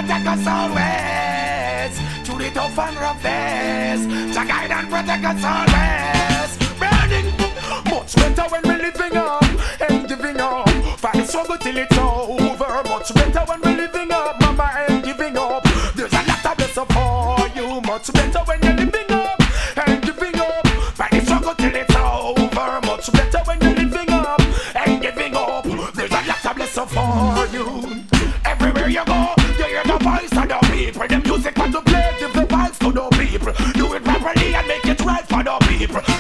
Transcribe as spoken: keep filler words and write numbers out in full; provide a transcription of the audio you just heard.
protect us always. Through the tough and rough days, Jah guide and protect us always. Burning, much better when we're living up and giving up. Fight struggle till it's over. Much better when we're living up, mama, and giving up. There's a lot of blessing for you. Much better when you're living up and giving up. Fight struggle till it's over. Much better when you're living up and giving up. There's a lot of blessing for you. Everywhere you go, you hear the voice of the people. The music want to play, give the vibes to the people. Do it properly and make it right for the people.